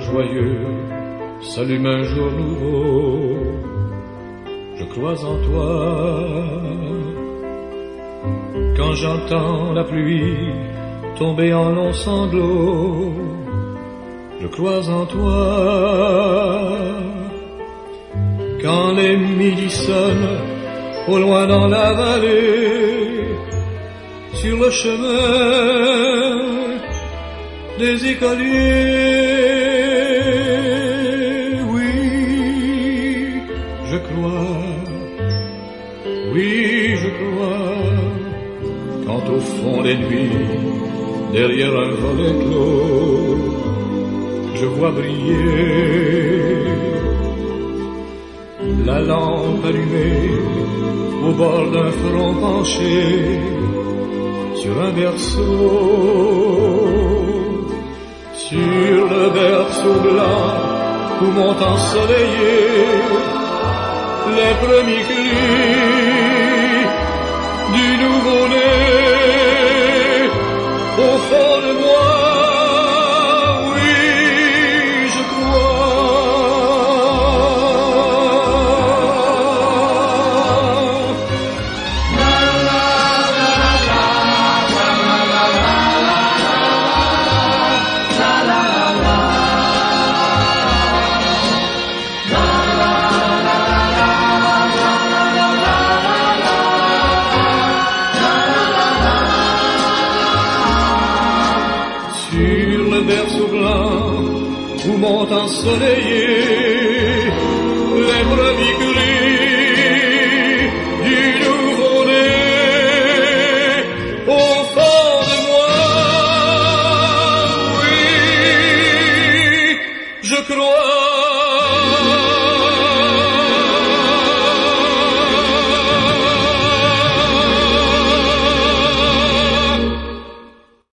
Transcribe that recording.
joyeux s'allume un jour nouveau. Je crois en toi. Quand j'entends la pluie tomber en longs sanglots, je crois en toi. Quand les midis sonnent au loin dans la vallée, sur le chemin des écoliers, oui, je crois, oui, je crois. Quand au fond des nuits, derrière un volet clos, je vois briller la lampe allumée au bord d'un front penché sur un berceau, sur le berceau blanc où m'ont ensoleillé les premiers cris du nouveau-né. Au fond de moi, oui, je sur le berceau blanc où m'ont ensoleillé les premiers cris du nouveau-né. Au fond de moi, oui, je crois.